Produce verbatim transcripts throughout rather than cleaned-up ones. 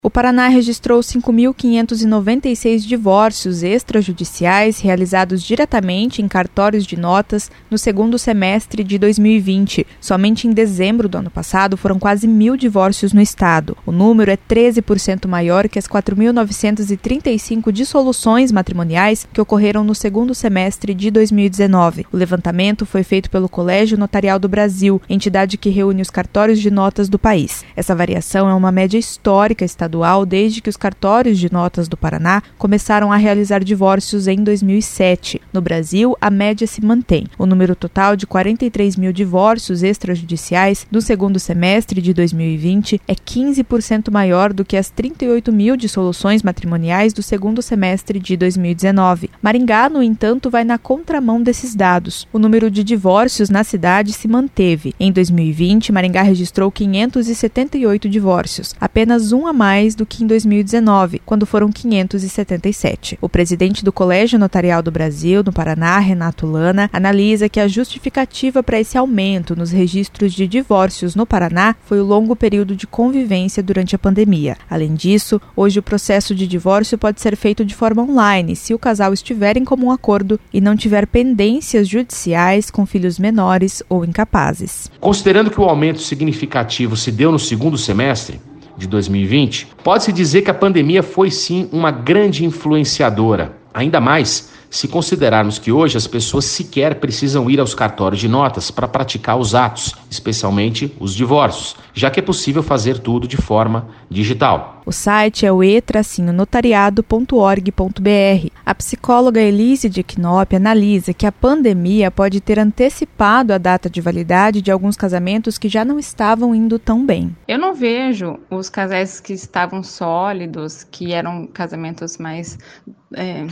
O Paraná registrou cinco mil quinhentos e noventa e seis divórcios extrajudiciais realizados diretamente em cartórios de notas no segundo semestre de dois mil e vinte. Somente em dezembro do ano passado foram quase mil divórcios no estado. O número é treze por cento maior que as quatro mil novecentos e trinta e cinco dissoluções matrimoniais que ocorreram no segundo semestre de dois mil e dezenove. O levantamento foi feito pelo Colégio Notarial do Brasil, entidade que reúne os cartórios de notas do país. Essa variação é uma média histórica estadual desde que os cartórios de notas do Paraná começaram a realizar divórcios em dois mil e sete. No Brasil, a média se mantém. O número total de quarenta e três mil divórcios extrajudiciais no segundo semestre de dois mil e vinte é quinze por cento maior do que as trinta e oito mil dissoluções matrimoniais do segundo semestre de dois mil e dezenove. Maringá, no entanto, vai na contramão desses dados. O número de divórcios na cidade se manteve. Em dois mil e vinte, Maringá registrou quinhentos e setenta e oito divórcios, apenas um a mais do que em dois mil e dezenove, quando foram quinhentos e setenta e sete. O presidente do Colégio Notarial do Brasil, no Paraná, Renato Lana, analisa que a justificativa para esse aumento nos registros de divórcios no Paraná foi o longo período de convivência durante a pandemia. Além disso, hoje o processo de divórcio pode ser feito de forma online, se o casal estiver em comum acordo e não tiver pendências judiciais com filhos menores ou incapazes. Considerando que o aumento significativo se deu no segundo semestre de dois mil e vinte, pode-se dizer que a pandemia foi sim uma grande influenciadora, ainda mais se considerarmos que hoje as pessoas sequer precisam ir aos cartórios de notas para praticar os atos, especialmente os divórcios, já que é possível fazer tudo de forma digital. O site é o e tracinho notariado ponto org ponto br. A psicóloga Elise de Knop analisa que a pandemia pode ter antecipado a data de validade de alguns casamentos que já não estavam indo tão bem. Eu não vejo os casais que estavam sólidos, que eram casamentos mais é,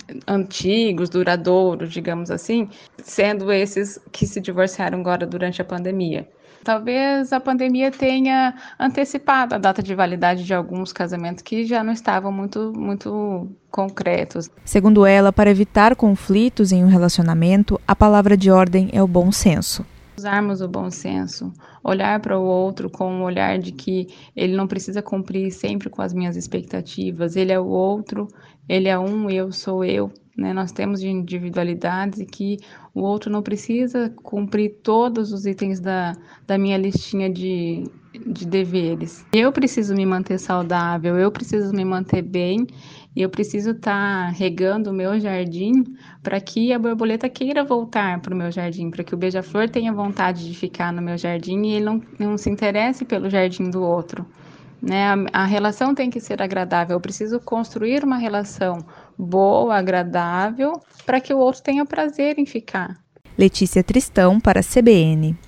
antigos, duradouros, digamos assim, sendo esses que se divorciaram agora durante a pandemia. Talvez a pandemia tenha antecipado a data de validade de alguns casamentos que já não estavam muito, muito concretos. Segundo ela, para evitar conflitos em um relacionamento, a palavra de ordem é o bom senso. Usarmos o bom senso, olhar para o outro com um olhar de que ele não precisa cumprir sempre com as minhas expectativas, ele é o outro, ele é um, eu sou eu. Né? Nós temos individualidades e que o outro não precisa cumprir todos os itens da, da minha listinha de, de deveres. Eu preciso me manter saudável, eu preciso me manter bem e eu preciso estar regando o meu jardim para que a borboleta queira voltar para o meu jardim, para que o beija-flor tenha vontade de ficar no meu jardim e ele não, não se interesse pelo jardim do outro. Né? A, a relação tem que ser agradável, eu preciso construir uma relação boa, agradável, para que o outro tenha prazer em ficar. Letícia Tristão para a C B N.